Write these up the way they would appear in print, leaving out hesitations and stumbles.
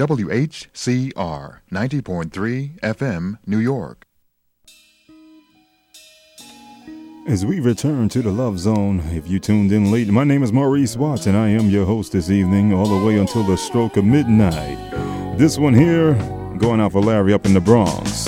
WHCR 90.3 FM, New York. As we return to the Love Zone, if you tuned in late, my name is Maurice Watts, and I am your host this evening, all the way until the stroke of midnight. This one here, going out for Larry up in the Bronx.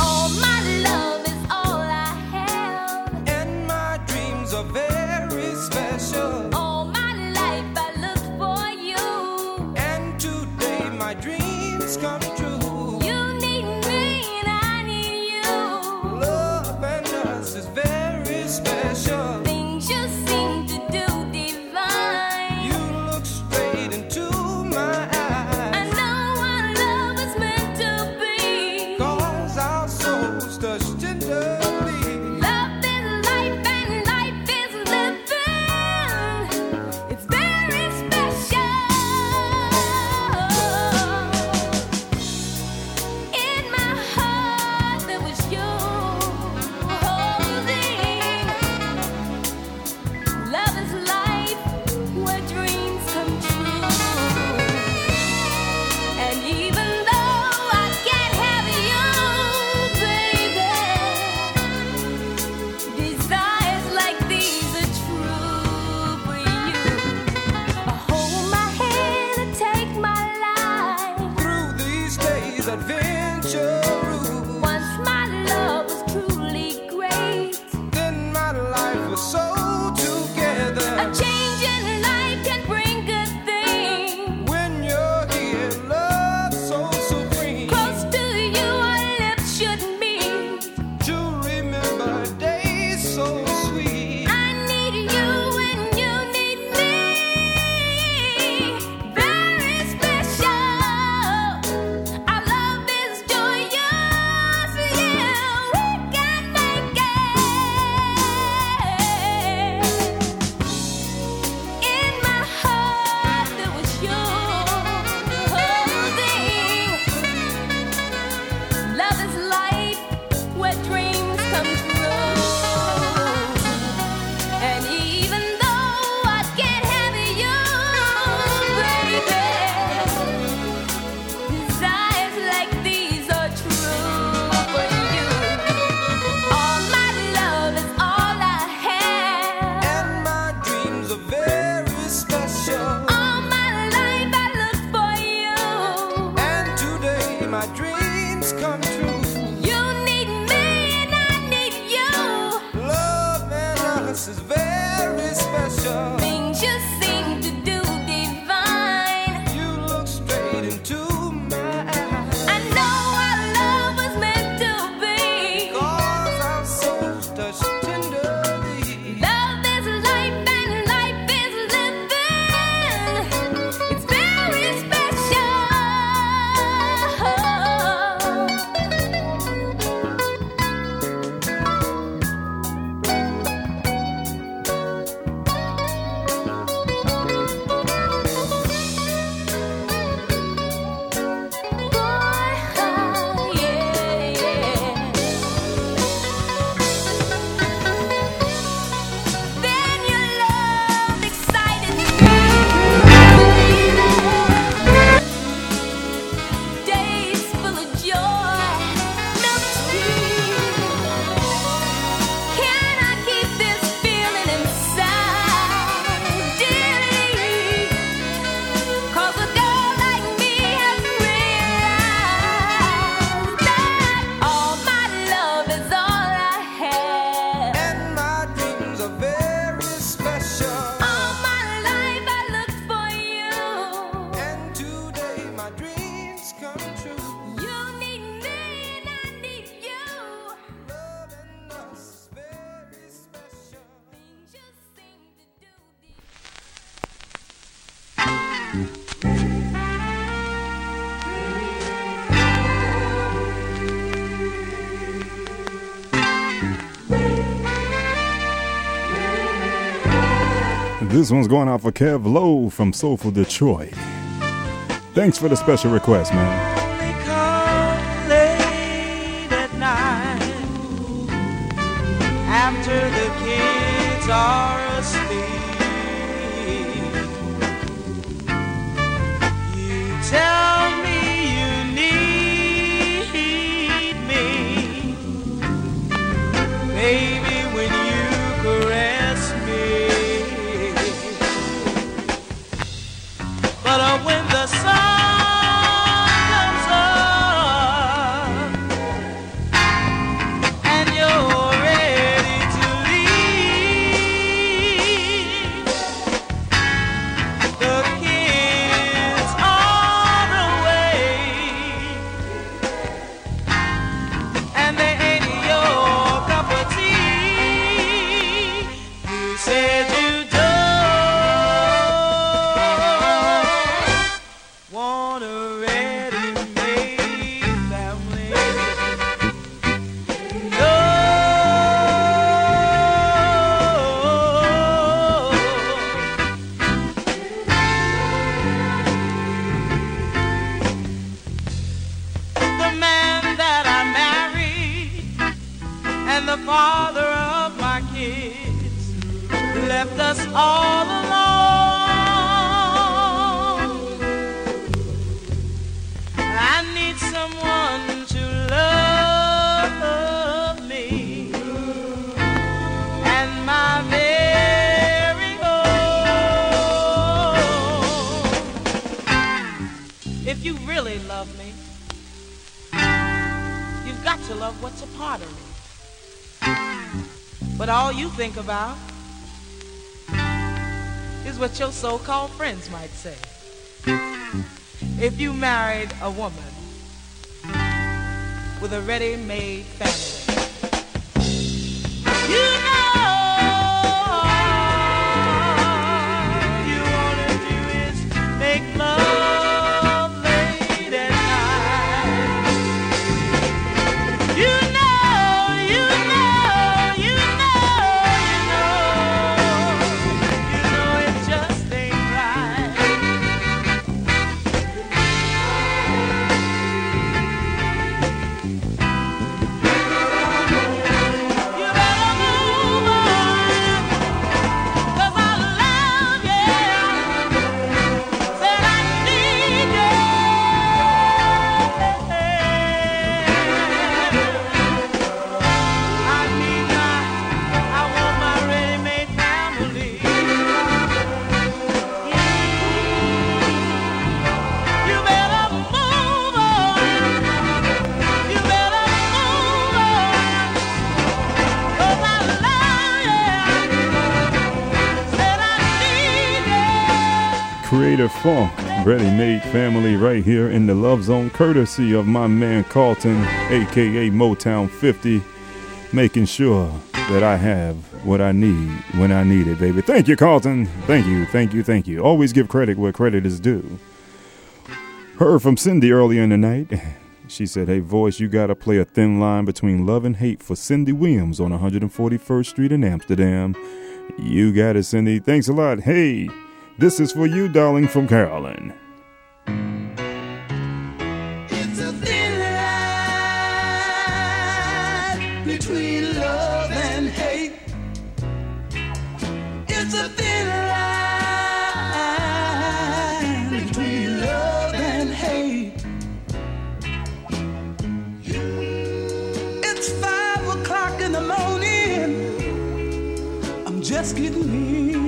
This one's going out for Kev Lowe from Soulful Detroit. Thanks for the special request, man. After the kids are asleep, you tell me you But when the sun comes up and you're ready to leave, the kids are away and they ain't your cup of tea. You said you want a ready-made family. No. The man that I married and the father of my kids left us all alone. I need someone to love me and my very own. If you really love me, you've got to love what's a part of me. But all you think about is what your so-called friends might say. If you married a woman with a ready-made family, you know all you want to do is make love late at night. You know it just ain't right. You better move on, 'cause I love you. Said I need you. I want my ready-made family. You better move on. You better move on, 'cause I love you. Said I need you. Creative Funk, ready-made family right here in the Love Zone, courtesy of my man Carlton, aka Motown 50, making sure that I have what I need when I need it, baby. Thank you, Carlton. Thank you, thank you, thank you. Always give credit where credit is due. Heard from Cindy earlier in the night. She said, hey, voice, you gotta play A Thin Line Between Love and Hate for Cindy Williams on 141st Street in Amsterdam. You got it, Cindy. Thanks a lot. Hey, this is for you, darling, from Carolyn. It's a thin line between love and hate. It's a thin line between love and hate. It's 5 o'clock in the morning. I'm just getting in.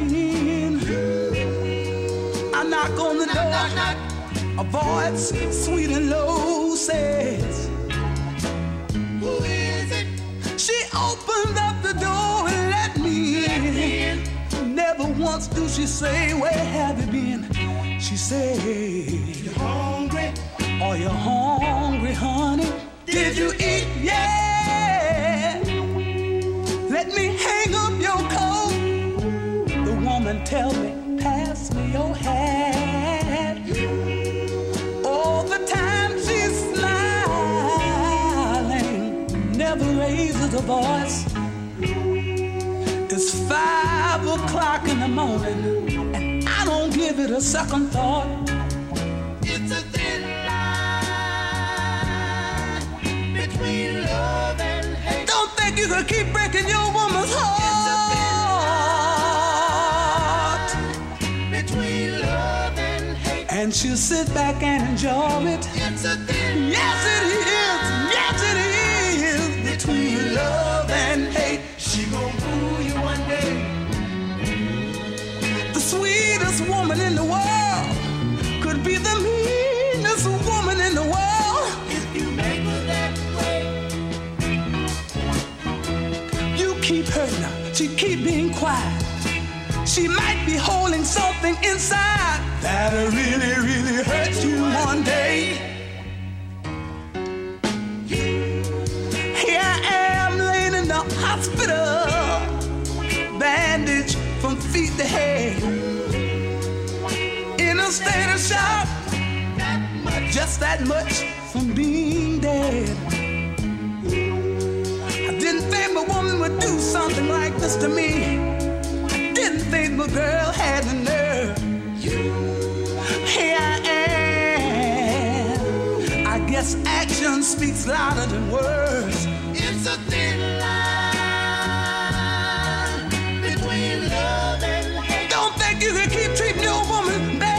I knock on the door. A voice sweet and low says, who is it? She opened up the door and let me in. Never once do she say, where have you been? She said, you hungry? Are you hungry, honey? Did you eat? Yeah. Let me hang up your coat. The woman tell me, pass me your hat. All the time she's smiling, never raises a voice. It's 5 o'clock in the morning, and I don't give it a second thought. It's a thin line between love and hate. Don't think you could keep breaking your woman's heart. And she'll sit back and enjoy it. It's a thin yes, it is. Yes, it is. Between love and hate, she gon' fool you one day. The sweetest woman in the world she keep being quiet. She might be holding something inside that'll really, really hurt you one day. Here I am laying in the hospital, bandaged from feet to head, in a state of shock, just that much from being dead. I didn't think my woman would do something like this to me. I didn't think my girl had the nerve. Here I am. I guess action speaks louder than words. It's a thin line between love and hate. Don't think you can keep treating your woman bad.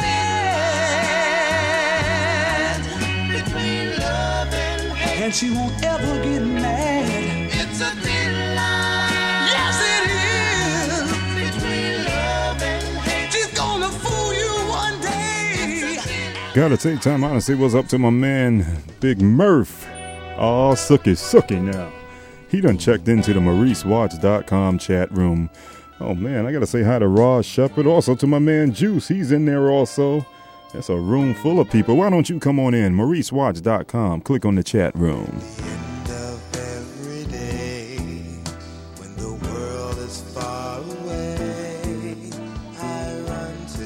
And she won't ever get mad. It's a thin line. Yes, it is. Between love and hate. She's gonna fool you one day. Gotta take time out and see what's up to my man, Big Murph. Oh, Sookie now. He done checked into the MauriceWatts.com chat room. Oh, man, I gotta say hi to Ross Shepard. Also to my man Juice. He's in there also. That's a room full of people. Why don't you come on in? MauriceWatts.com. Click on the chat room. The end of every day, when the world is far away, I run to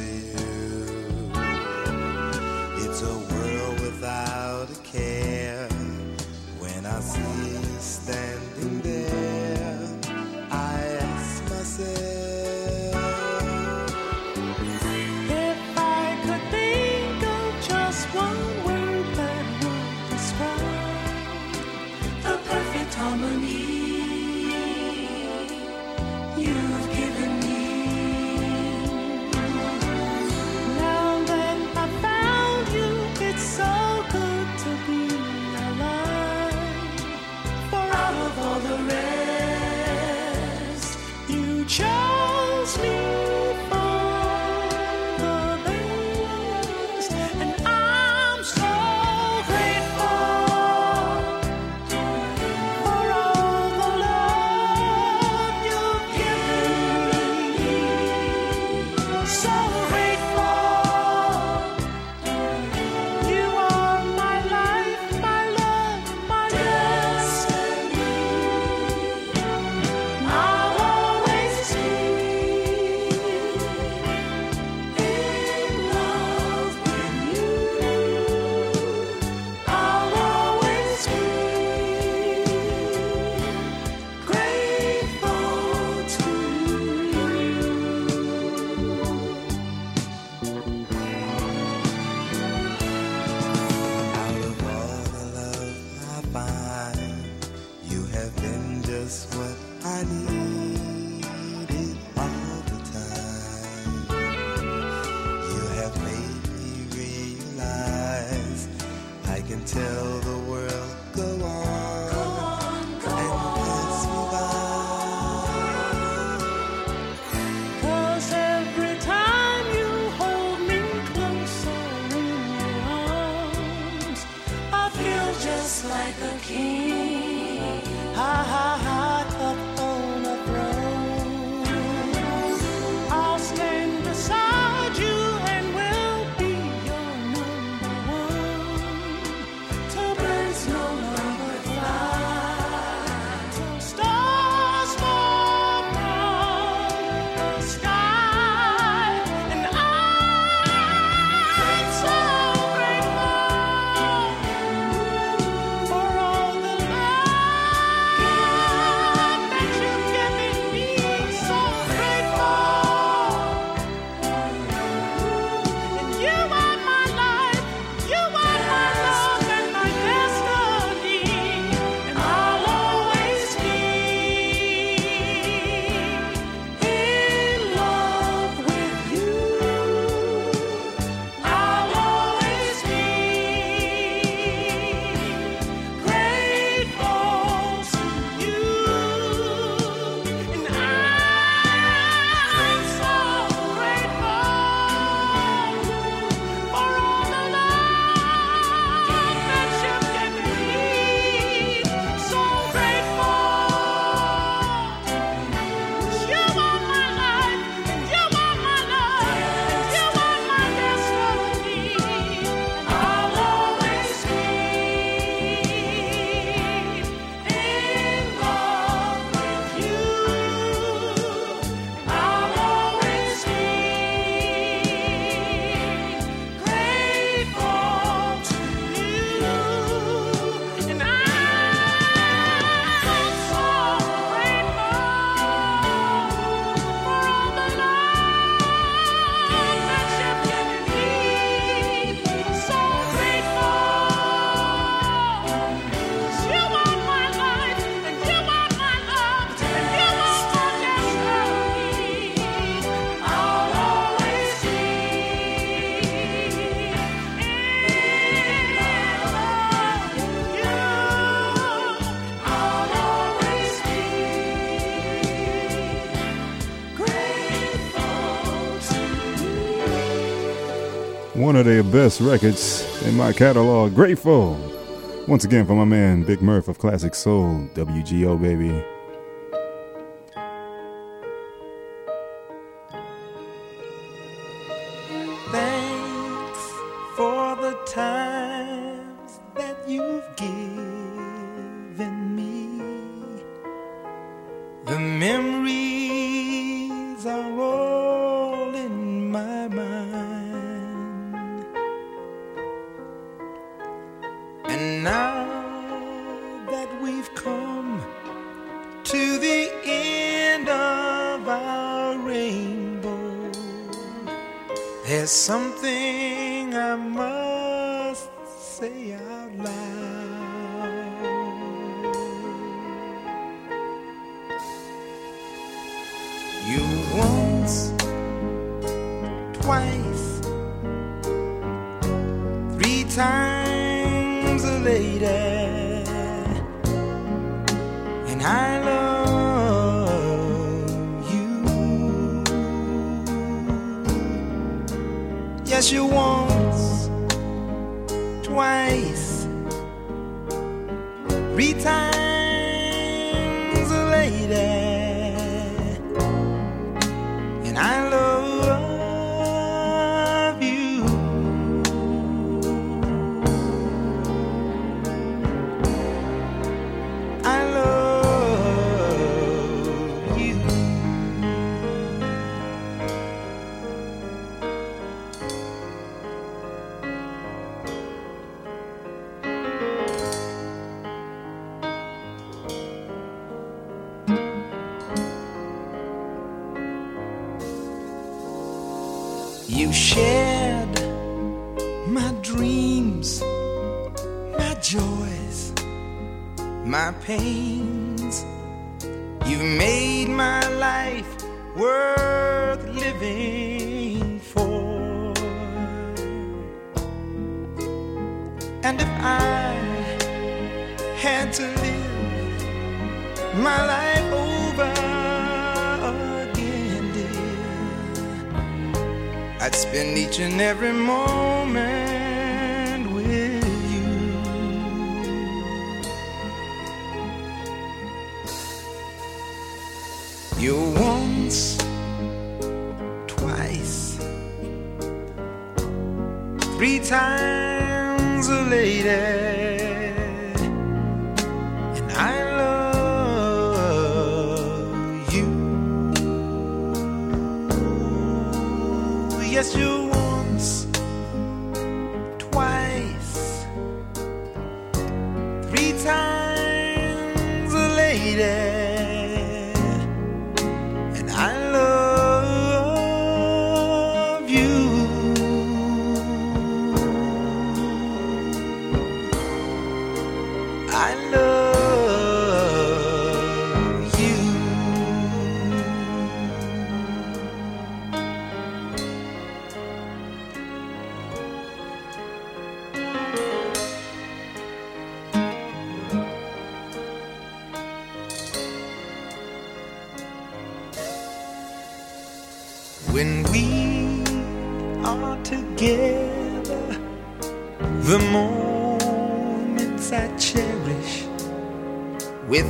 you. It's a world without a care. When I see you standing there, I ask myself, you've given me. Now that I found you, it's so good to be alive. For out of all the rest, you chose me for the best, and I'm so grateful. Tell the world, go on, and pass me by. 'Cause every time you hold me closer in your arms, I feel just like a king, high up on a throne. I'll stand beside you and will be your number one. No number 5 till stars fall from the sky, and I'm so grateful for all the love one of their best records in my catalog. Grateful. Once again for my man Big Murph of Classic Soul, WGO, baby. Thanks for the times that you've given me. The memories are all in my mind. And now that we've come to the end of our rainbow, there's something I must say out loud. You once, twice, 3 times a lady, and I love you. Yes, you once, twice, 3 times a lady, and I love you. I love you. You shared my dreams, my joys, my pains. You've made my life worth living for. And if I had to live my life over again, dear, I'd spend each and every moment with you. You're once, twice, 3 times a lady, and I love you. Yes, you once, twice, 3 times a lady, and I love you. I love you. When we are together, the moments I cherish with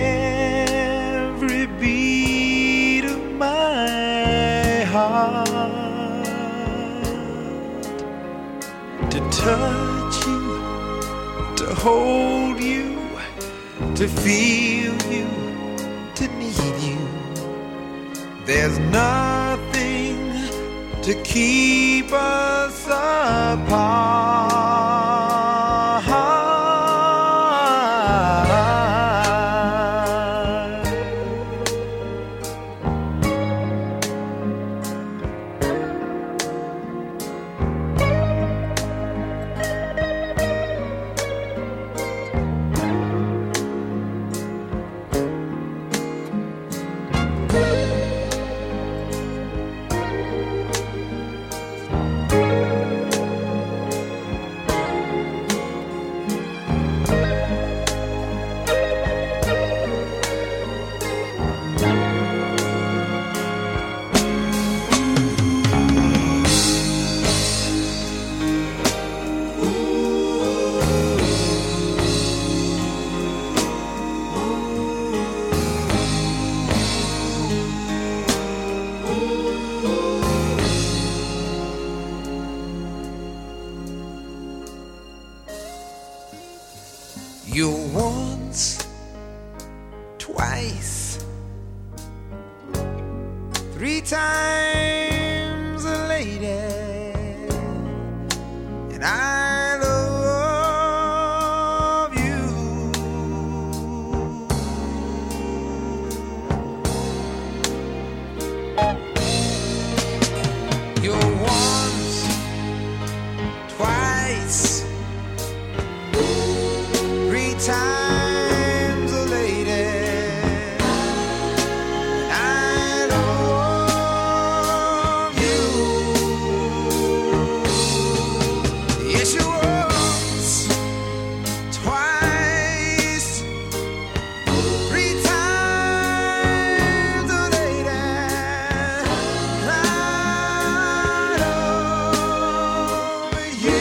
every beat of my heart. To touch you, to hold you, to feel you, to need you. There's nothing to keep us apart. You're once, twice, 3 times a lady, and I love you. You're once, twice, 3 times a lady. I love you. Yes, you once, twice, 3 times a lady. I love you.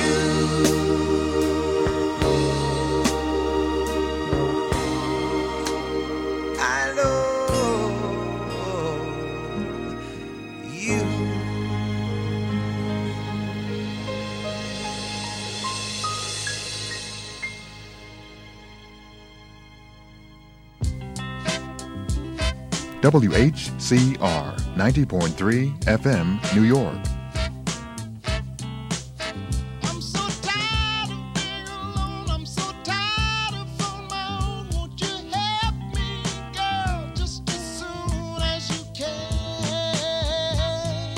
I love you. WHCR 90.3 FM, New York. I'm so tired of being alone. I'm so tired of on my own. Won't you help me, girl, just as soon as you can?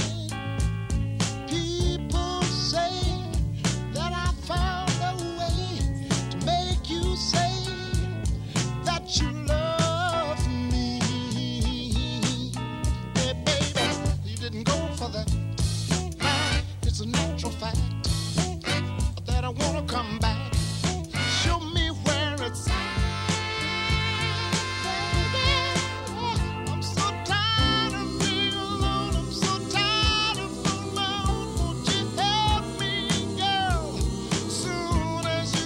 People say that I found a way to make you say that you love me. Hey, baby, you didn't go for that. It's a natural fact that I wanna come back. Show me where it's at. I'm so tired of being alone. I'm so tired of on my own. Won't you help me, girl, soon as you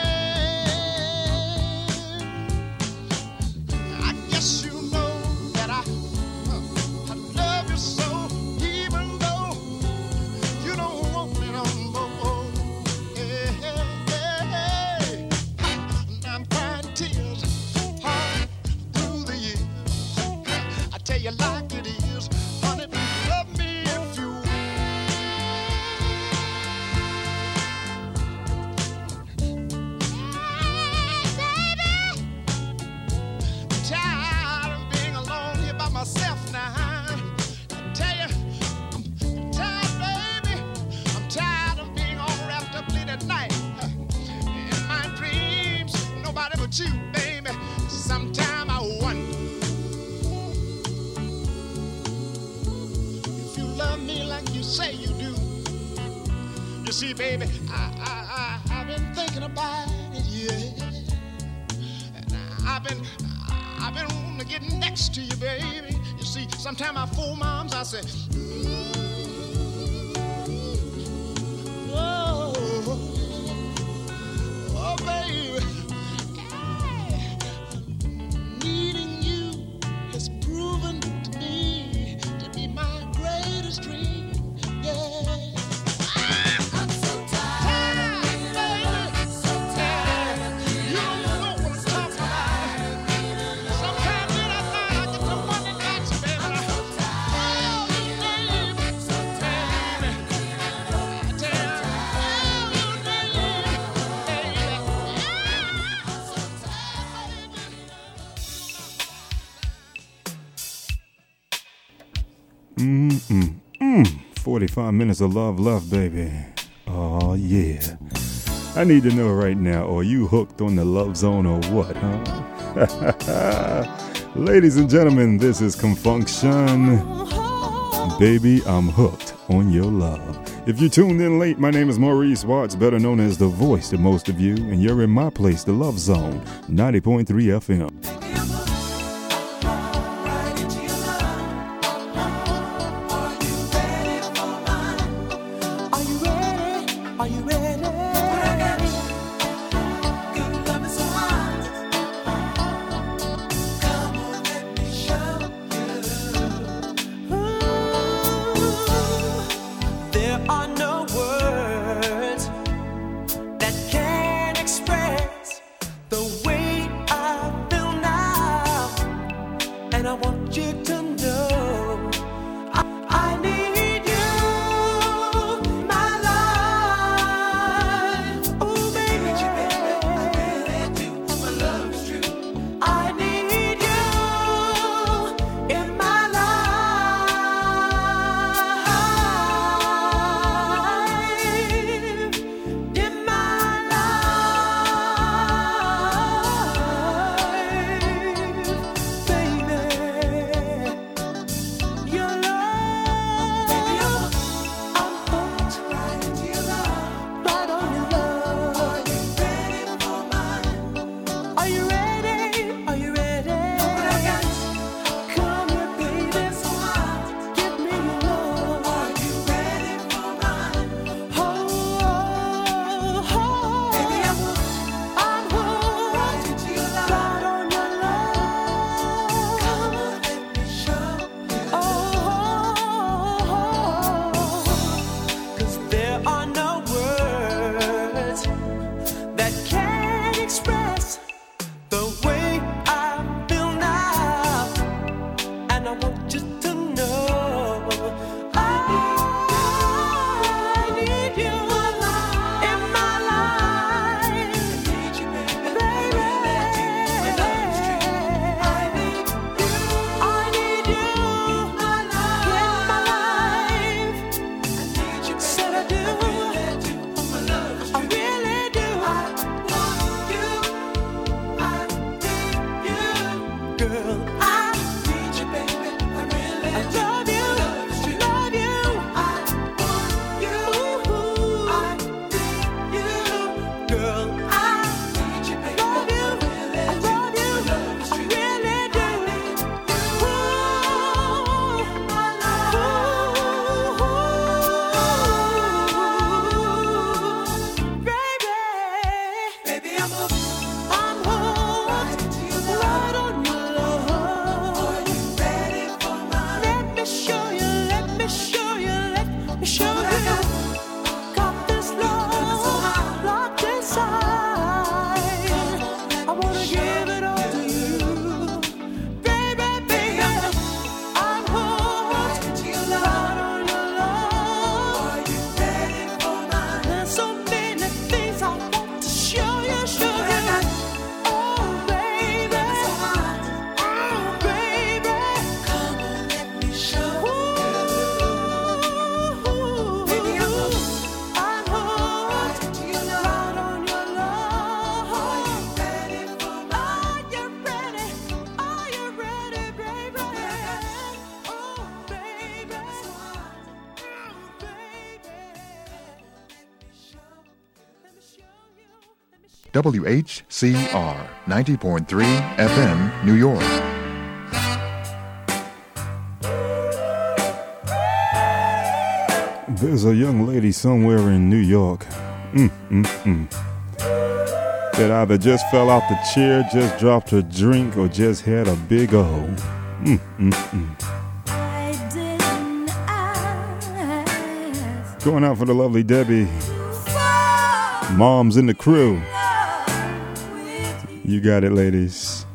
can? I guess you know that I love you so, even though you don't want me no more. Hey, hey, hey. I'm crying tears all through the years. I tell you like it is, honey, love me if you will. Baby, I'm tired of being alone here by myself now. I tell you, I'm tired, baby. I'm tired of being all wrapped up late at night. In my dreams, nobody but you, baby. Sometime I wonder if you love me like you say you do. You see, baby, I've been thinking about it, yeah. And I've been wanting to get next to you, baby. You see, sometimes I fool my arms, I say, oh, oh, baby. Hey, needing you has proven to me to be my greatest dream, yeah. I'm so tired, baby. So tired. You don't know what I'm talking about. Sometimes in the night I get to wondering about you, baby. I'm so tired. Oh, you baby. So tired. I tell you, oh, you baby. I'm so tired, baby. 45 minutes of love left, baby. Oh, yeah. I need to know right now, are you hooked on the Love Zone or what, huh? Ladies and gentlemen, this is Confunction. Baby, I'm hooked on your love. If you tuned in late, my name is Maurice Watts, better known as the voice to most of you, and you're in my place, the Love Zone, 90.3 FM. Are you ready? Good love is so hot. Come on, let me show you. There are no words that can express the WHCR 90.3 FM, New York. There's a young lady somewhere in New York that either just fell out the chair, just dropped her drink, or just had a big O. Going out for the lovely Debbie. Mom's in the crew. You got it, ladies.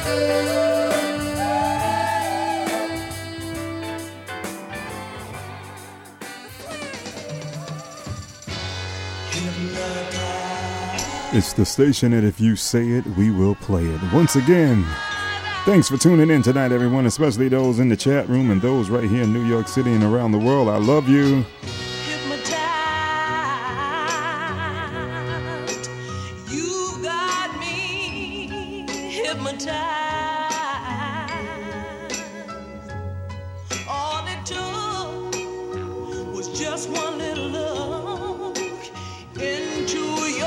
It's the station that if you say it, we will play it. Once again, thanks for tuning in tonight, everyone, especially those in the chat room and those right here in New York City and around the world. I love you. Hypnotized, you got me hypnotized. All it took was just one little look into your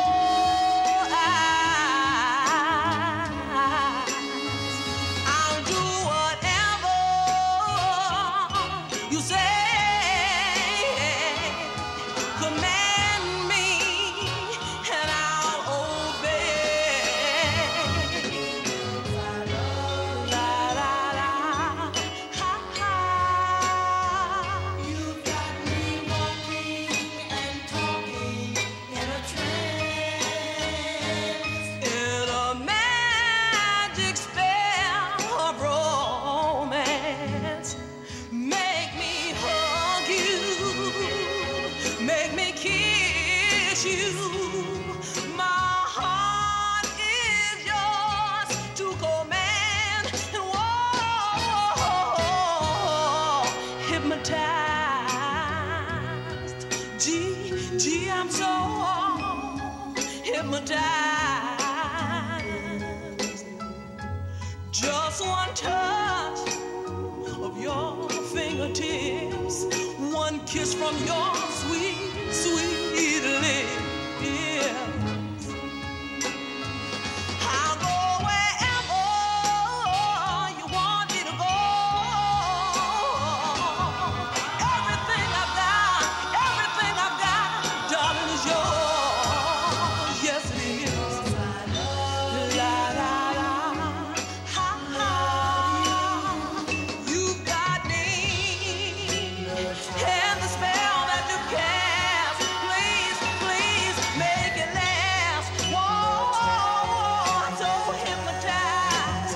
hypnotized. Just one touch of your fingertips, one kiss from your sweet, sweet lips. I'll go wherever you want me to go. Everything I've got, darling, is yours. Yes, it is. La la la, ha ha. You got me, and the spell that you cast. Please, please make it last. Whoa, I'm so hypnotized.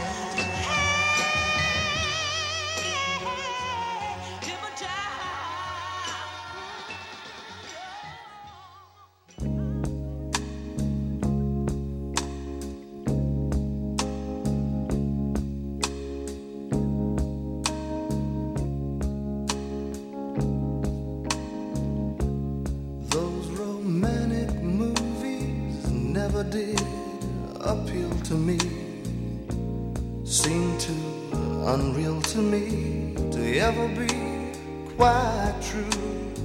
Those romantic movies never did appeal to me. Seemed too unreal to me to ever be quite true.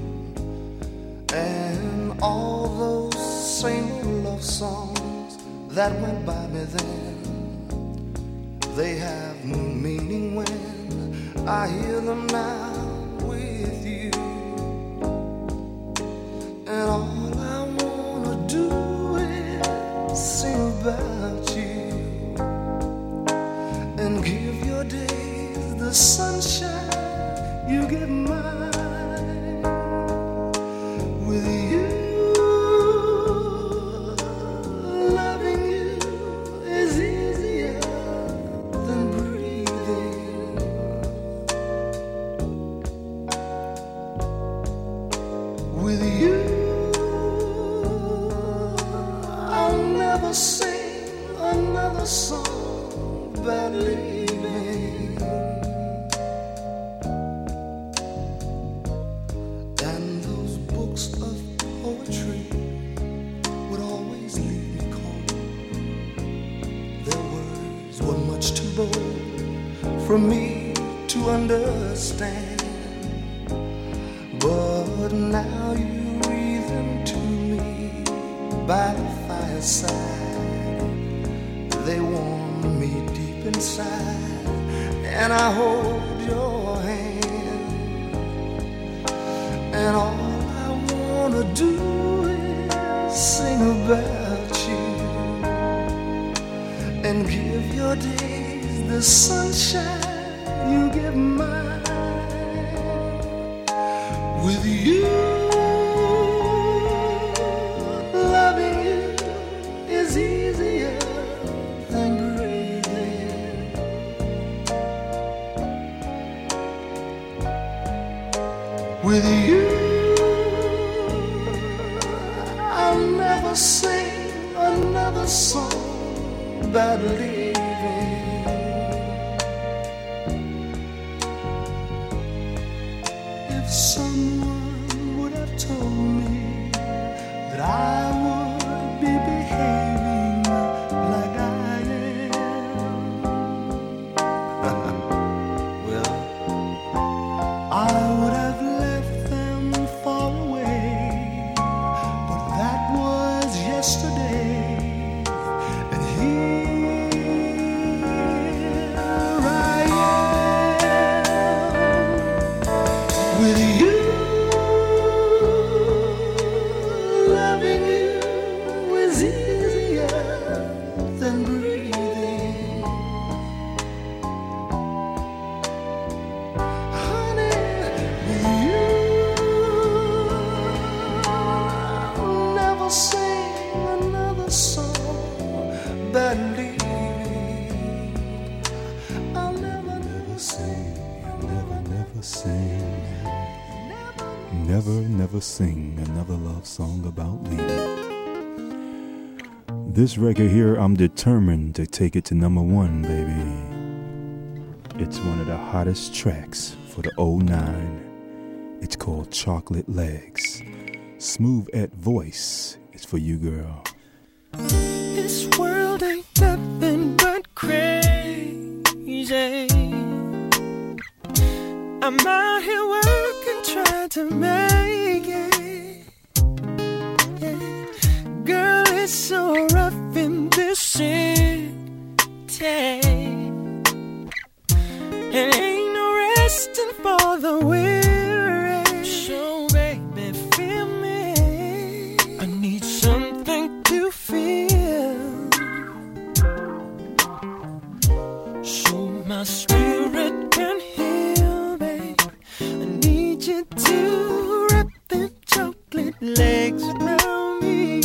And all those same old love songs that went by me then, they have new meaning when I hear them now with you. And all I wanna do is sing about you and give your days the sunshine you give mine. With you, loving you is easier than breathing. With you, I'll never sing another song about leaving. And those books of poetry would always leave me cold. Their words were much too bold for me to understand. But now you read them to me by the fireside. They warm me deep inside, and I hold your hand. And all I wanna do is sing about you and give your days the sunshine you give mine. With you, loving you is easier than breathing. With you, I'll never sing another song about leaving. If someone would have told me that I would be behaving like I am, well, I would have left them far away, but that was yesterday, and here I am with you. Loving you is easier than breathing. Honey, with you, I'll never sing another song about leaving. I'll never sing. Never sing another love song about leaving. This record here, I'm determined to take it to #1, baby. It's one of the hottest tracks for the 09. It's called Chocolate Legs. Smooth at Voice. It's for you, girl. This world ain't nothing but crazy. I'm out here working, trying to make it. Yeah. Girl, it's so rough in this city, and ain't no resting for the weary. So baby, feel me. I need something to feel, so my spirit can heal, babe. I need you to wrap them chocolate legs around me,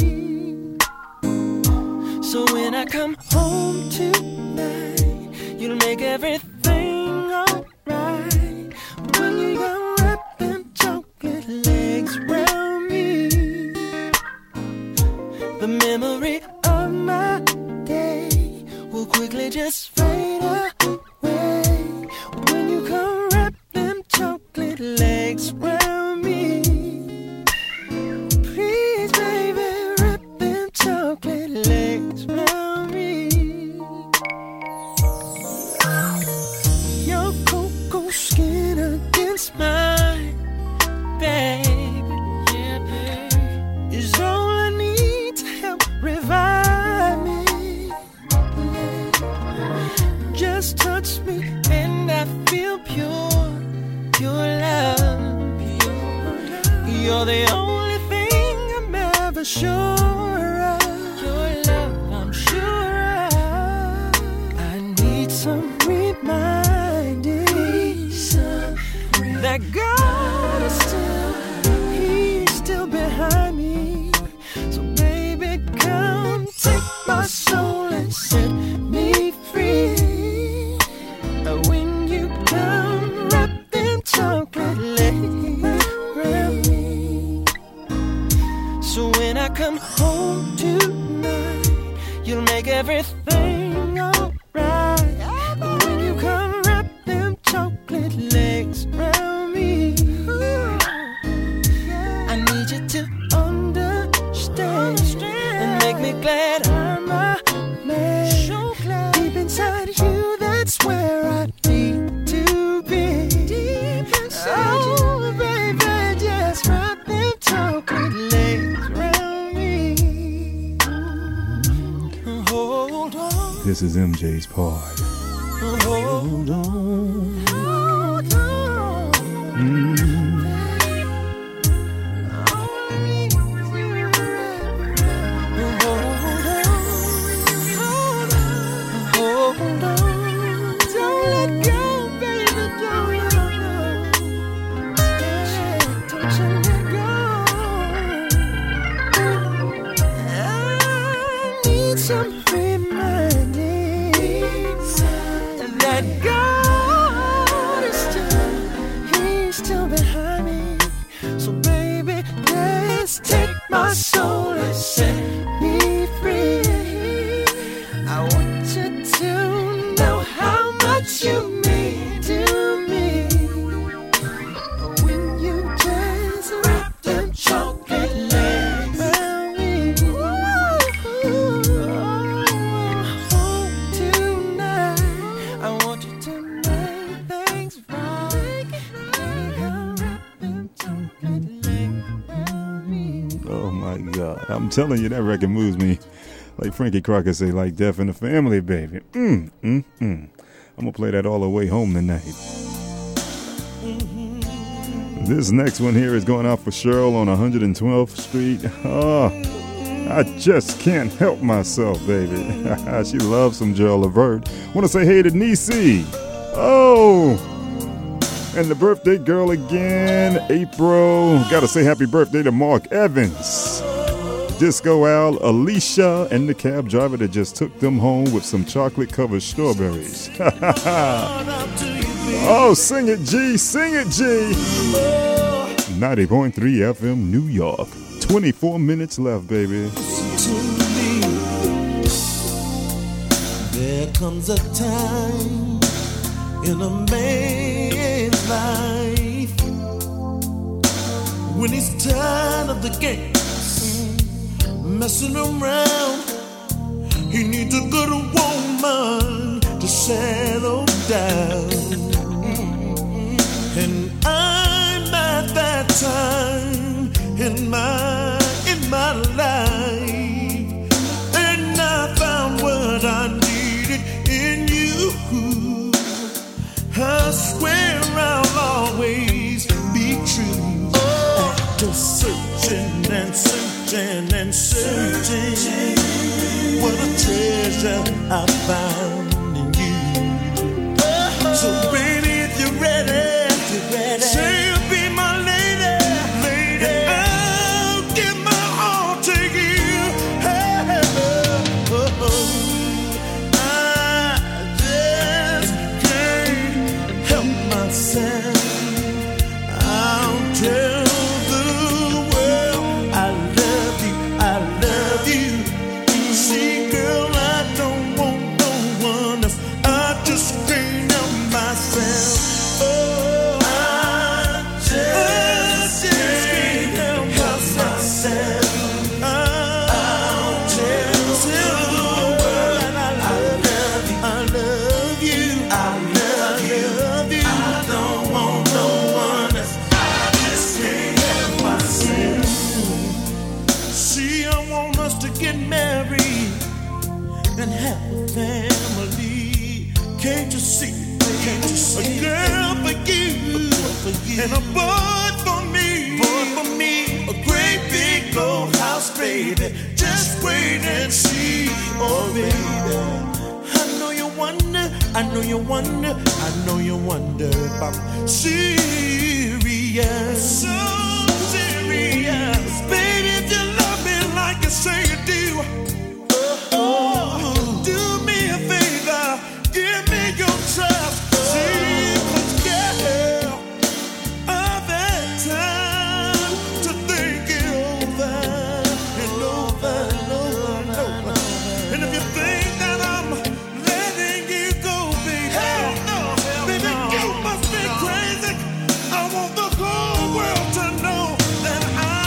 so when I come home tonight, you'll make everything alright. When you gonna wrap them chocolate legs around me, the memory of my day will quickly just fade away. When you come wrap them chocolate legs around me, please baby, wrap them chocolate legs around me. Your cocoa skin against mine, baby, yeah, baby, is all I need to help revive me. Yeah. Just touch me and I feel pure, pure love. You're the only thing I'm ever sure of. Your love, I'm sure of. I need some reminding that God is still, He's still behind me. So baby, come take my soul and set me free. When you come wrap them chocolate legs around me, so when I come home tonight, you'll make everything alright. When you come wrap them chocolate legs around me, I need you to understand and make me glad I'm a man. Deep inside you, that's where I need to be. Oh, baby, just wrap them chocolate legs around me. Hold on. This is MJ's part. Hold on. Hold on. Hold on. Don't let go, baby, don't let go. Yeah, don't you let go. I need some reminding that God is still, He's still I'm telling you, that record moves me. Like Frankie Crocker say, like Death in the Family, baby. I'm going to play that all the way home tonight. This next one here is going out for Cheryl on 112th Street. Oh, I just can't help myself, baby. She loves some Gerald Levert. Want to say hey to Niecy. Oh, and the birthday girl again, April. Got to say happy birthday to Mark Evans. Disco Al, Alicia, and the cab driver that just took them home with some chocolate-covered strawberries. Oh, sing it, G, sing it, G. 90.3 FM, New York. 24 minutes left, baby. There comes a time in a man's life when he's tired of the games messing around. He needs a good woman to settle down. And I'm at that time in my life, and I found what I needed in you. I swear I'll always be true. After searching and searching and searching, what a treasure I found in you. So baby, if you're ready, say you'll be my lady. I'll give my all to you. I just can't help myself. I'll tell the world I love you, I love you. See, girl, I don't want no one else. I just can't help myself. Oh, I just can't help myself. I'll tell the world that I love you, I love you. I don't want no one else. I just can't help myself. See, I want us to get married and have a family. Can't you see? Can't you see? A girl for you and a boy for me. A great big old house, baby. Just wait and see. Oh, baby, I know you wonder, I know you wonder, I know you wonder if I'm serious. So serious, baby. If you love me like you say you do, do me a favor, give me your trust. See, 'cause girl, I've had time to think it over and over and over and over. And if you think that I'm letting you go, baby, baby, you must be crazy. I want the whole world to know that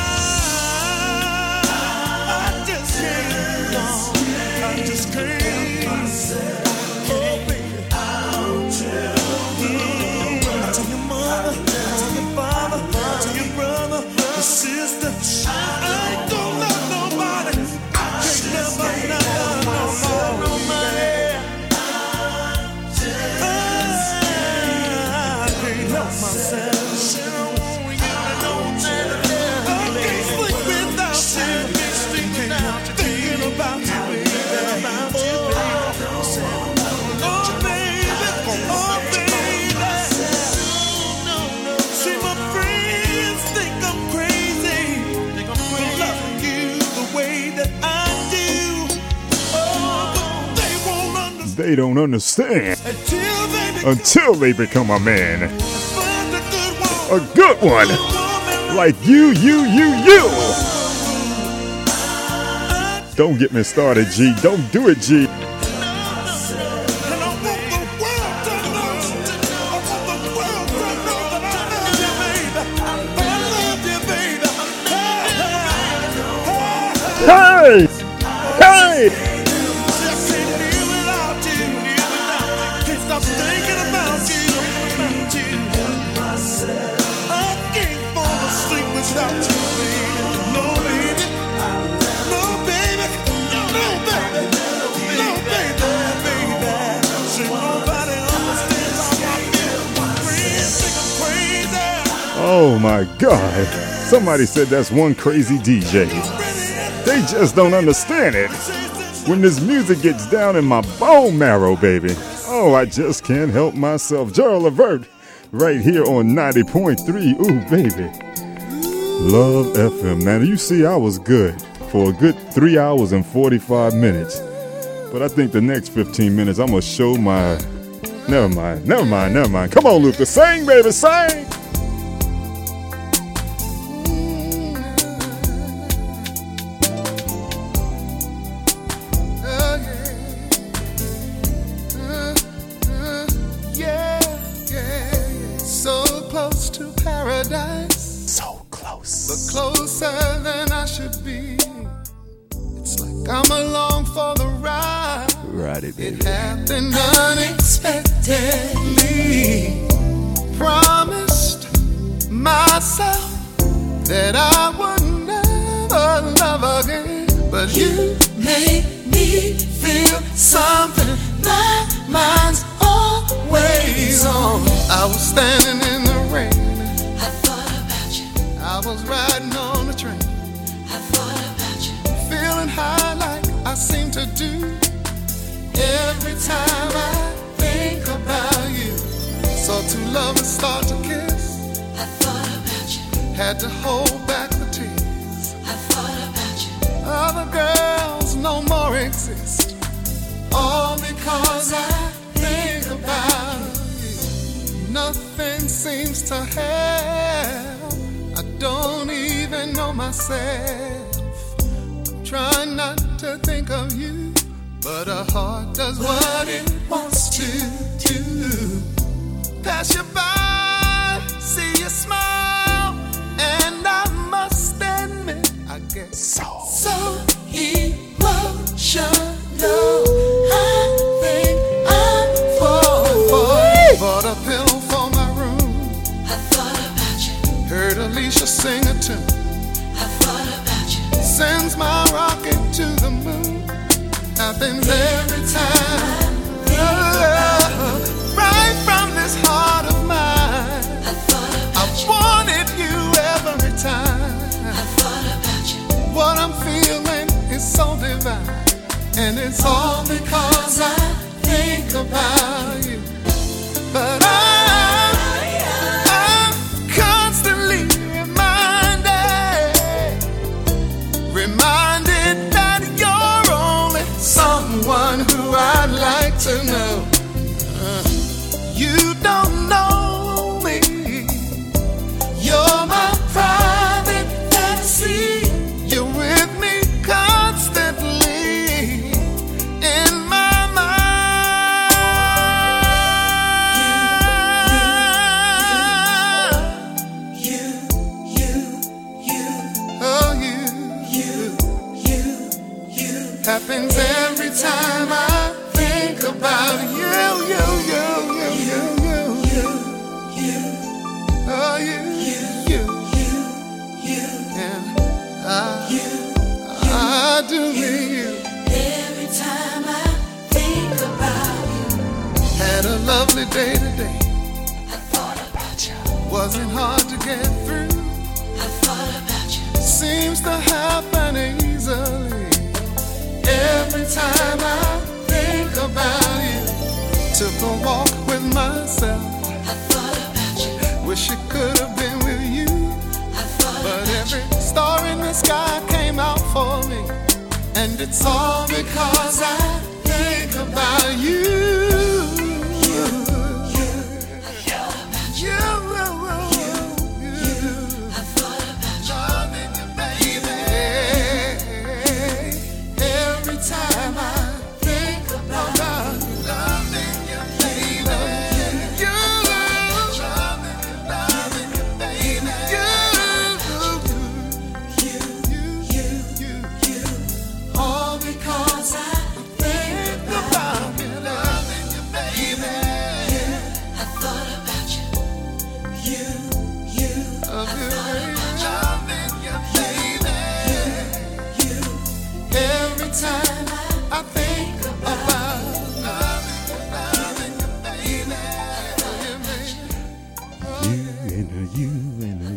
I just can't, I just can't. Oh, baby, I'll tell your mother, tell your father, tell your brother, your sister. I ain't gonna love nobody. I can't never love nobody. I can't help myself. I want you to know that I can't sleep without you. Thinking about you, baby. Oh, baby, oh, baby. See, my friends think I'm crazy for loving you the way that I do. Oh, but they won't understand They don't understand until they until they become a man. find a good A woman. good one. Like you. Don't get me started, G. Don't do it, G. And I want the world to know. I want the world to know that I love you, baby. I love you, baby. Hey! Hey! I can't live without you. Can't stop thinking about you. I can't fall asleep without you, baby. No, baby. Oh my God. Somebody said that's one crazy DJ. They just don't understand it. When this music gets down in my bone marrow, baby. Oh, I just can't help myself. Gerald Levert, right here on 90.3. Ooh, baby. Love FM. Now, you see, I was good for a good 3 hours and 45 minutes. But I think the next 15 minutes, I'm going to show my... Never mind. Come on, Lucas. Sing, baby, sing. So close to paradise. So close. But closer than I should be. It's like I'm along for the ride. Ride it, baby. It happened unexpectedly. Promised myself that I would never love again. But you made me feel something. My mind's always on. I was standing in the rain. I thought about you. I was riding on the train. I thought about you. Feeling high like I seem to do every time I think about you. So two lovers start to kiss. I thought about you. Had to hold back the tears. I thought about you. Other girls no more exist. All because I think about you. Nothing seems to help. I don't even know myself. I'm trying not to think of you, but a heart does what it wants to do. Pass you by, see you smile, and I must admit, I get so emotional. I think I'm falling for the pill for my room. I thought about you. Heard Alicia sing a tune. I thought about you. Sends my rocket to the moon. Happens every time. Right from this heart of mine. I thought about you. I wanted you every time. I thought about you. What I'm feeling is so divine. And it's all because I think about you. But I'm constantly reminded that you're only someone who I'd like to know. You don't know me. You're my private fantasy. You're with me constantly in my mind. You. Oh, you. Happens every time I think about you. Oh, you. And I do mean you. Every time I think about you. Had a lovely day today. I thought about you. Wasn't hard to get through. I thought about you. Seems to happen easily. Every time I think about you. Took a walk with myself. I thought about you. Wish it could have been with you. I thought But about every you. star in the sky came out for me. And it's all because I think about you. I thought about you. Loving you, baby. Every time I think about you. Loving you, baby. You. Loving you, baby. You. All because I think about you. Loving you, baby. I thought about you. You. Loving you, baby. Every time I think about loving you, baby. You and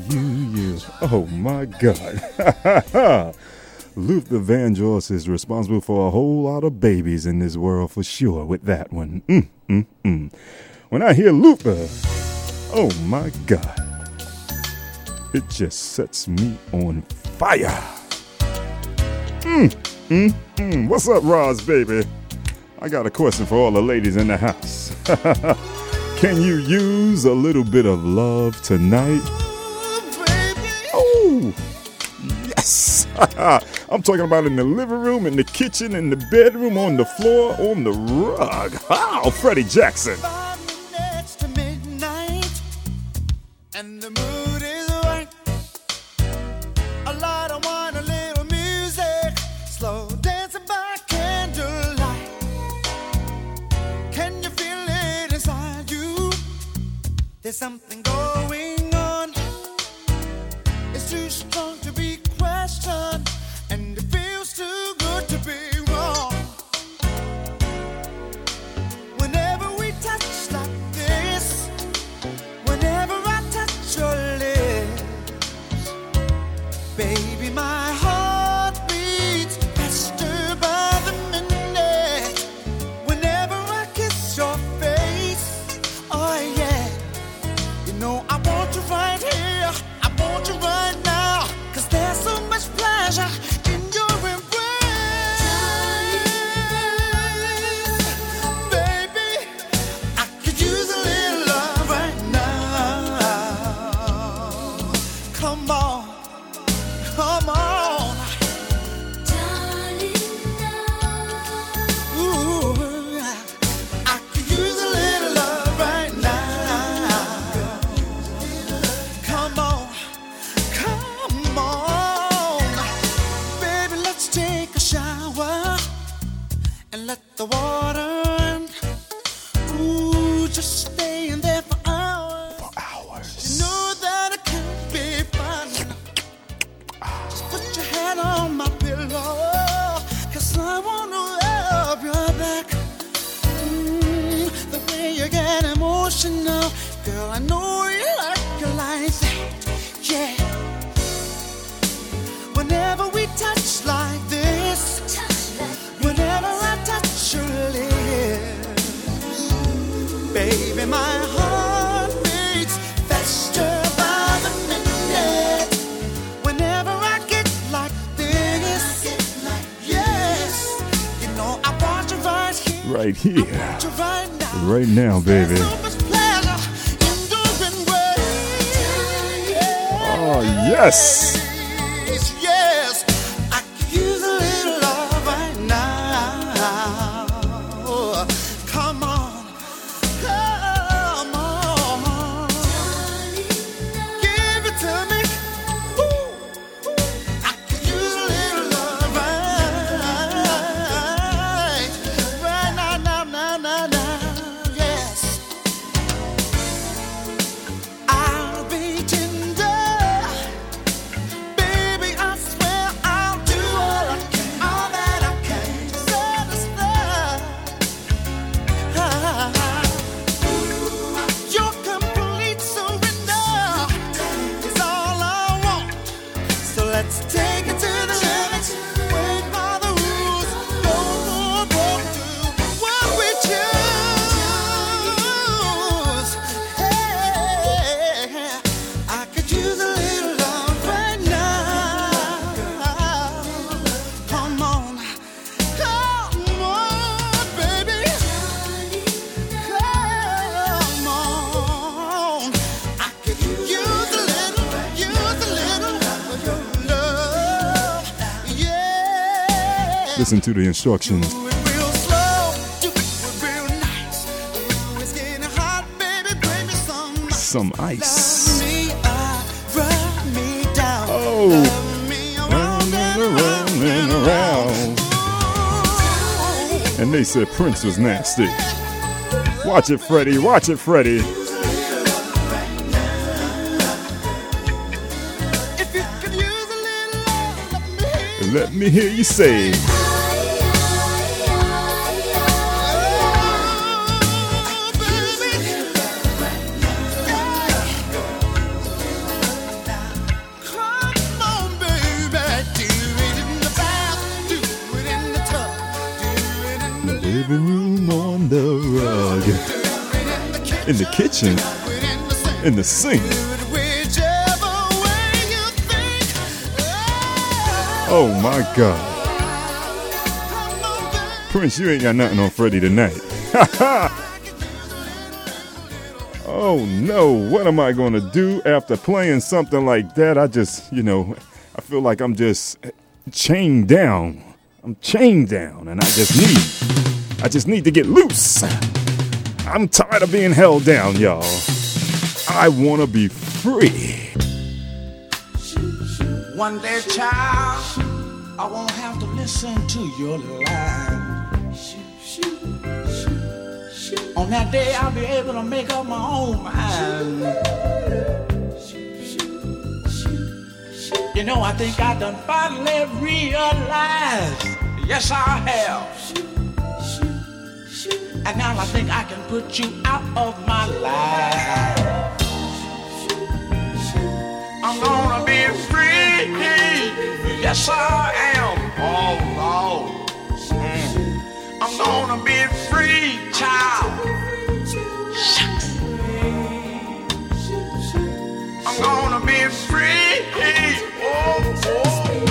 Oh my God. Luther Vandross is responsible for a whole lot of babies in this world for sure with that one. When I hear Luther, oh my God, it just sets me on fire. What's up, Roz, baby? I got a question for all the ladies in the house. Can you use a little bit of love tonight? Oh, yes. I'm talking about in the living room, in the kitchen, in the bedroom, on the floor, on the rug. Oh, Freddie Jackson. 5 minutes to midnight, and the mood is right. A lot of wine, a little music, slow dancing by candlelight. Can you feel it inside you? There's something going on. It's too strong to be questioned, and it feels too good to be wrong. Whenever we touch like this, whenever I touch your lips, baby, my heart beats faster by the minute. Whenever I kiss your face, oh yeah, you know I want you right here, I want you right now, 'cause there's so much pleasure in your embrace. Baby, I could use a little love right now. Come on, come on. Ooh, I could use a little love right now. Come on, come on. Baby, let's take a shower and let the water in. Ooh, just stay in there for hours. You know that it can be fun. Just put your head on my pillow, 'cause I wanna rub your back. The way you get emotional, girl, I know you like that. Yeah. Whenever we touch like this, whenever I touch your lips, baby, my heart beats faster by the minute. Whenever I get like this, yes, you know I want you right here, Right here, want you right now. right now, baby. So much pleasure in your embrace. Oh, yes. Yes, I could use a little love right now. Come on, come on. Give it to me. Ooh, I could use a little love right now. Yes, I'll be tender. Baby, I swear I'll do all that I can to satisfy. Your complete surrender is all I want. So let's take it to the limit. Wait by the rules. Go broke, do what we choose. Hey, I could use a little love right now. Come on, baby. Come on. I could use a little of your love. Yeah. Listen to the instructions. Do it real slow, do it real nice. Ooh, it's getting hot, baby, bring me some Some ice. Love me up, rub me down. Oh. Love me around and around. Ooh. And they said Prince was nasty. Watch it, Freddie. Watch it, Freddie. If you could use a little love, let me hear. Let me hear you say. Come rug, in the kitchen, in the sink. Oh my God. Prince, you ain't got nothing on Freddie tonight. Oh no, what am I going to do after playing something like that? I just, I feel like I'm just chained down. I'm chained down and I just need to get loose. I'm tired of being held down, y'all. I want to be free. One day, child, I won't have to listen to your lies. On that day, I'll be able to make up my own mind. I think I done finally realized. Yes, I have. And now I think I can put you out of my life. I'm gonna be free. Yes, I am. Oh, Lord. I'm gonna be free, child. Shucks. I'm gonna be free. Oh, oh.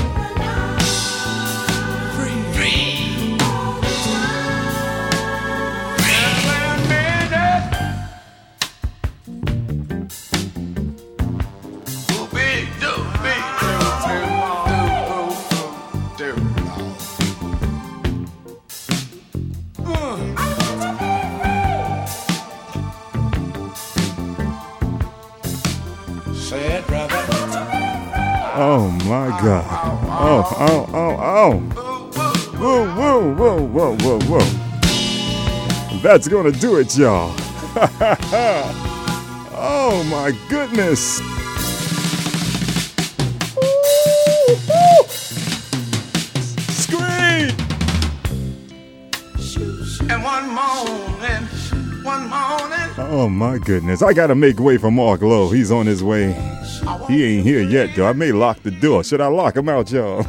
Oh my God. Oh. Whoa. That's gonna do it, y'all. Oh my goodness. Scream! And one morning. Oh my goodness. I gotta make way for Mark Lowe. He's on his way. He ain't here yet, though. I may lock the door. Should I lock him out, y'all?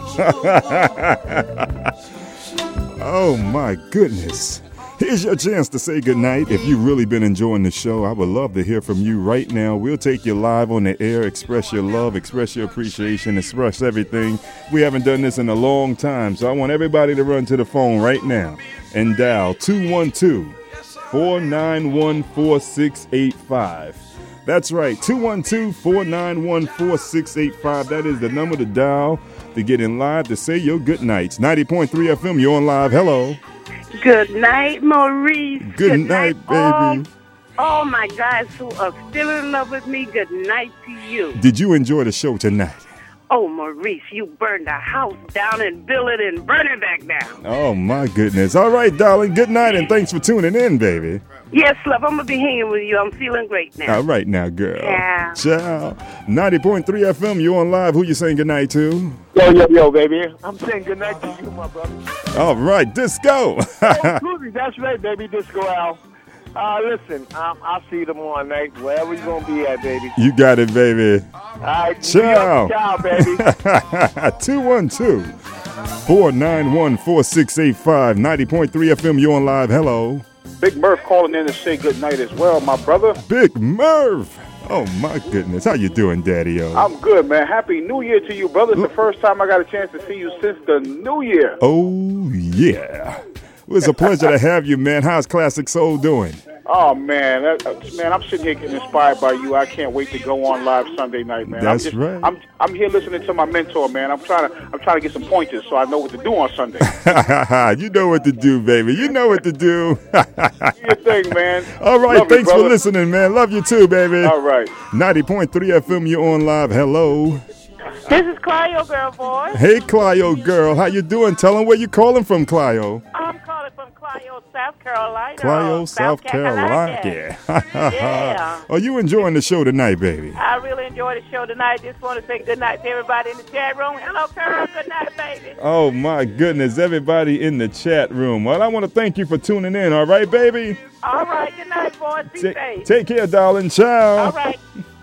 Oh, my goodness. Here's your chance to say goodnight. If you've really been enjoying the show, I would love to hear from you right now. We'll take you live on the air, express your love, express your appreciation, express everything. We haven't done this in a long time, so I want everybody to run to the phone right now and dial 212-491-4685. That's right, 212-491-4685. That is the number to dial to get in live to say your good nights. 90.3 FM, you're on live. Hello. Good night, Maurice. Good night, baby. All my guys who are still in love with me, good night to you. Did you enjoy the show tonight? Oh, Maurice, you burned the house down and build it and burn it back down. Oh, my goodness. All right, darling, good night, and thanks for tuning in, baby. Yes, love, I'm going to be hanging with you. I'm feeling great now. All right now, girl. Yeah. Ciao. 90.3 FM, you on live. Who you saying goodnight to? Yo, baby. I'm saying goodnight to you, my brother. All right, Disco. Absolutely, that's right, baby. Disco Al. Listen, I'll see you tomorrow night, wherever you're going to be at, baby. You got it, baby. All right. Ciao. Ciao, baby. 212-491-4685. 90.3 FM, you on live. Hello. Big Murph calling in to say good night as well, my brother. Big Murph. Oh, my goodness. How you doing, Daddy-O? I'm good, man. Happy New Year to you, brother. It's the first time I got a chance to see you since the New Year. Oh, yeah. It was a pleasure to have you, man. How's Classic Soul doing? Oh, man. Man, I'm sitting here getting inspired by you. I can't wait to go on live Sunday night, man. That's right. I'm here listening to my mentor, man. I'm trying to get some pointers so I know what to do on Sunday. You know what to do, baby. You know what to do. Do your thing, man. All right. Love Thanks you, for listening, man. Love you too, baby. All right. 90.3 FM, you on live. Hello. This is Clio, girl, boy. Hey, Clio, girl. How you doing? Tell them where you calling from, Clio. I'm calling from Clio, South Carolina. Clio, South Carolina. Yeah. Are you enjoying the show tonight, baby? I really enjoyed the show tonight. Just want to say good night to everybody in the chat room. Hello, Carol. Good night, baby. Oh, my goodness. Everybody in the chat room. Well, I want to thank you for tuning in. All right, baby? All right. Good night, boys. Be safe. Take care, darling. Ciao. All right.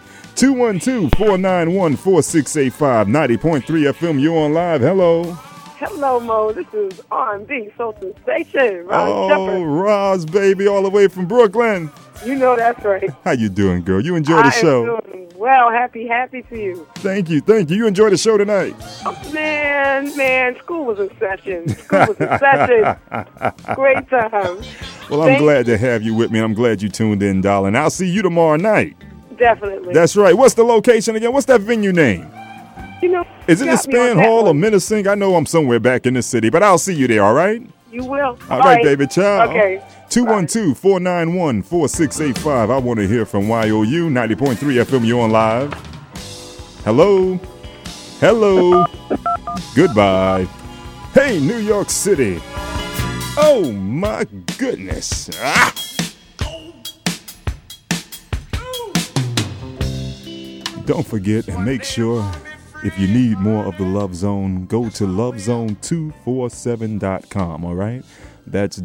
212-491-4685. 90.3 FM, you on live. Hello. Hello, Mo. This is R&B Soul Sensation. Ron Oh, Shepherd. Roz, baby, all the way from Brooklyn. You know that's right. How you doing, girl? You enjoy the show? I am doing well. Happy to you. Thank you. You enjoy the show tonight? Oh, man, school was in session. Great time. Well, I'm glad to have you with me. I'm glad you tuned in, darling. I'll see you tomorrow night. Definitely. That's right. What's the location again? What's that venue name? Is it the Span Hall or Menacing? I know I'm somewhere back in the city, but I'll see you there, all right? You will. All right, baby. Ciao. Okay. 212-491-4685. I want to hear from YOU 90.3 FM. You're on live. Hello. Goodbye. Hey, New York City. Oh, my goodness. Don't forget and make sure, if you need more of the Love Zone, go to lovezone247.com, all right? That's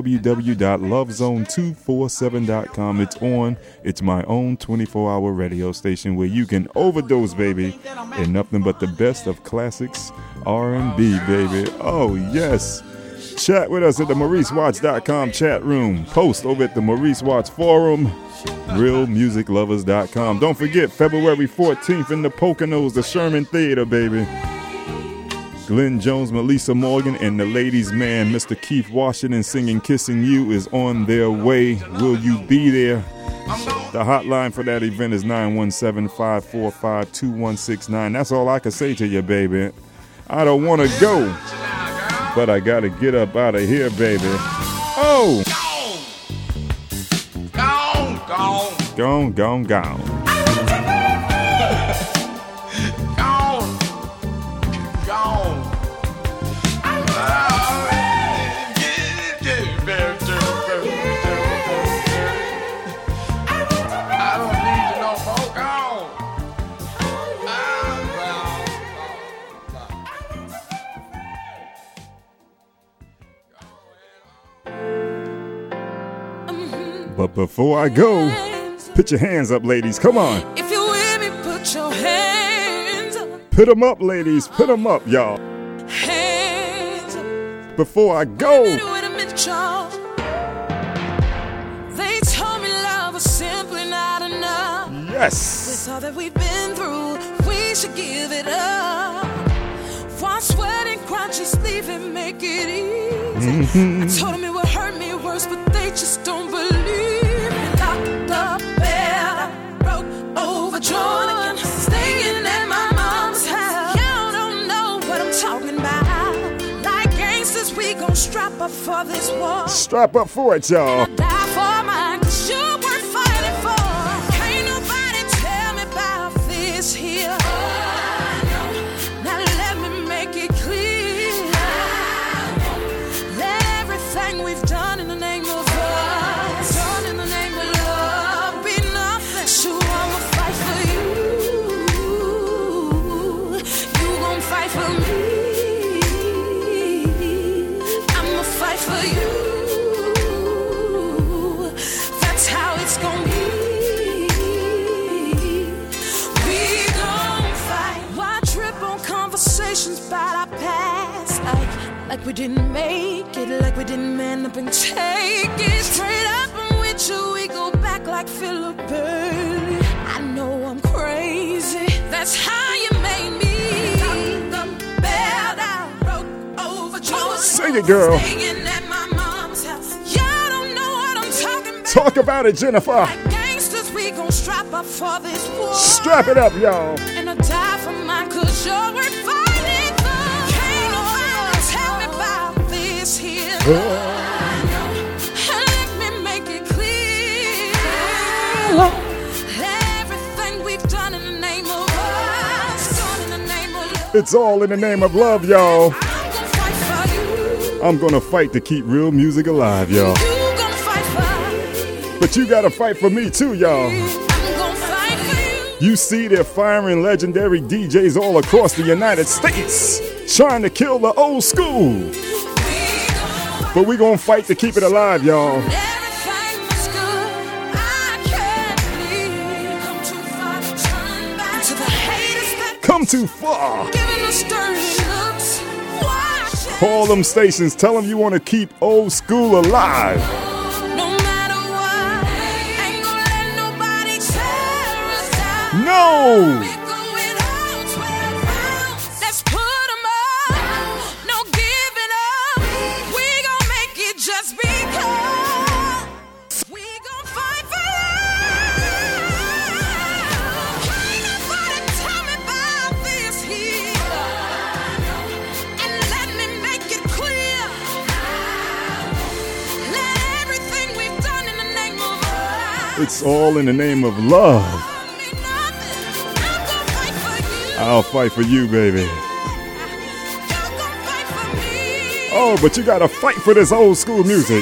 www.lovezone247.com. It's on. It's my own 24-hour radio station where you can overdose, baby, in nothing but the best of classics R&B, baby. Oh, yes. Chat with us at the MauriceWatts.com chat room. Post over at the Maurice Watts Forum. RealMusicLovers.com. Don't forget, February 14th in the Poconos, the Sherman Theater, baby. Glenn Jones, Melissa Morgan, and the ladies' man, Mr. Keith Washington, singing Kissing You is on their way. Will you be there? The hotline for that event is 917-545-2169. That's all I can say to you, baby. I don't want to go, but I got to get up out of here, baby. Oh! Gone. But before I go, put your hands up, ladies. Come on. If you're with me, put your hands up. Put them up, ladies. Put them up, y'all. Hands up. Before I go. Wait a minute, y'all. They told me love was simply not enough. Yes. With all that we've been through, we should give it up. One sweating, cry, just leave it, make it easy. I told them it would hurt me worse, but they just don't believe it. Locked up, bed, broke, overdrawn, staying at my mom's house. Y'all don't know what I'm talking about. Like gangsters, we gon' strap up for this war. Strap up for it, y'all. Die for mine, 'cause you worth fighting for. Can't nobody tell me about this here. Now let me make it clear. Let everything we've done in the name of love, done in the name of love, be nothing. Sure, I'ma fight for you. You gon' fight for me. I'ma fight for you. That's how it's gon' be. We gon' fight. Why trip on conversations about our past? Like we didn't make it, like we didn't man up and take it. Straight up and with you, we go back like Philip Burley. I know I'm crazy, that's how you made me. Bailed out, broke, overdrawn. Sing it, girl. Staying at my mom's house. Y'all don't know what I'm talking about. Talk about it, Jennifer. Like gangsters, we gon' strap up for this war. Strap it up, y'all. And I die for mine, 'cause you're worth fighting for. Can't nobody tell me about this here. Let me make it clear. Everything we've done in the name of us, done in the name of love. It's all in the name of love, y'all. I'm gonna fight for you. I'm gonna fight to keep real music alive, y'all. You gonna fight for me. But you gotta fight for me too, y'all. I'm gonna fight for you. You see, they're firing legendary DJs all across the United States, trying to kill the old school. But we gonna fight to keep it alive, y'all. Everything was good. I can't believe I'm too far to turn back. To the haters that Come too far. giving us dirty looks. Why Call them stations. Tell them you want to keep old school alive. No! Let's put them up. No giving up. We gon' make it just because. We gon' fight for love. Ain't nobody tell me about this here. And let me make it clear. Let everything we've done in the name of love. It's all in the name of love. I'll fight for you, baby. Oh, but you gotta fight for this old school music.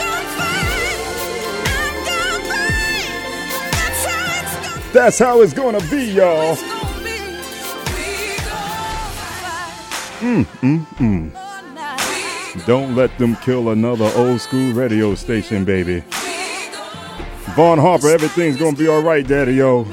That's how it's gonna be, y'all. Don't let them kill another old school radio station, baby. Vaughn Harper, everything's gonna be alright, daddy-o.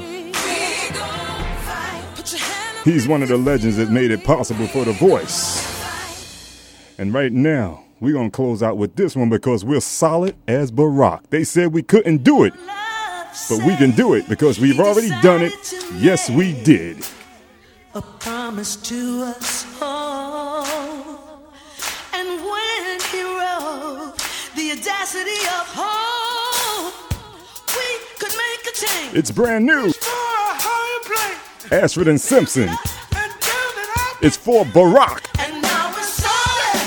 He's one of the legends that made it possible for The Voice. And right now, we're going to close out with this one because we're solid as Barack. They said we couldn't do it, but we can do it because we've already done it. Yes, we did. A promise to us all. And when he wrote the audacity of hope, we could make a change. It's brand new. Ashford and Simpson. It's for Barack. And now we're solid.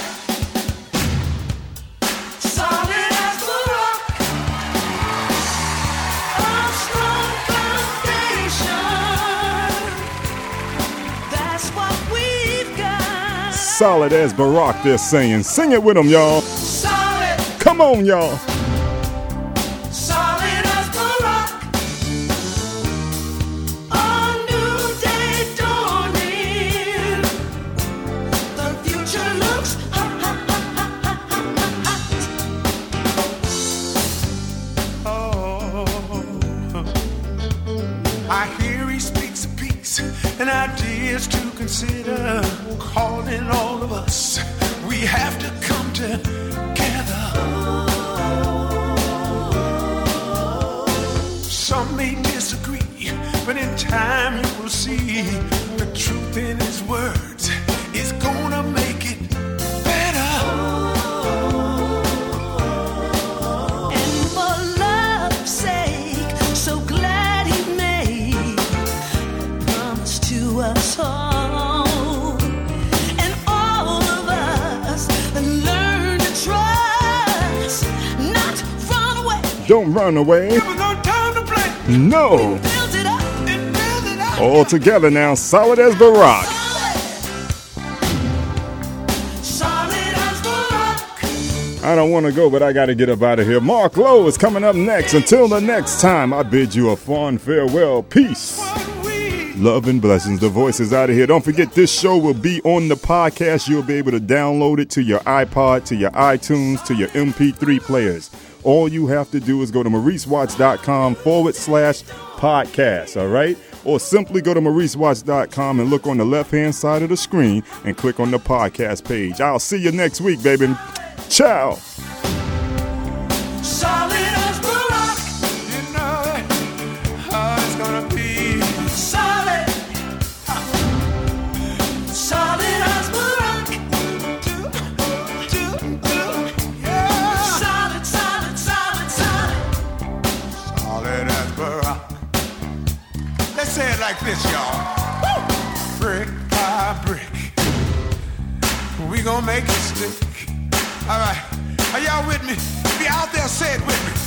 Solid as Barack. A strong foundation. That's what we've got. Solid as Barack, they're saying. Sing it with them, y'all. Solid. Come on, y'all. Solid as Barack. A new day dawning. The future looks hot. I hear he speaks of peace and ideas to consider. Calling all of us, we have to come together. Some may disagree, but in time you will see the truth in his words is gonna make it better. And for love's sake, so glad he made a promise to us all. And all of us learn to trust, not run away. Don't run away. Never no time to play. No. Build it up. And build it up. All together now, solid as Barack. Solid as Barack. I don't want to go, but I got to get up out of here. Mark Lowe is coming up next. Until the next time, I bid you a fond farewell. Peace. Love and blessings. The Voice is out of here. Don't forget, this show will be on the podcast. You'll be able to download it to your iPod, to your iTunes, to your MP3 players. All you have to do is go to MauriceWatts.com/podcast, all right? Or simply go to MauriceWatts.com and look on the left-hand side of the screen and click on the podcast page. I'll see you next week, baby. Ciao. Solid as Barack. You know how it's gonna be. Solid. Solid as Barack. Yeah. Solid, solid, solid, solid. Solid as Barack. Let's say it like this, y'all. Woo! Brick by brick, we gonna make it stick. All right, are y'all with me? Be out there, say it with me.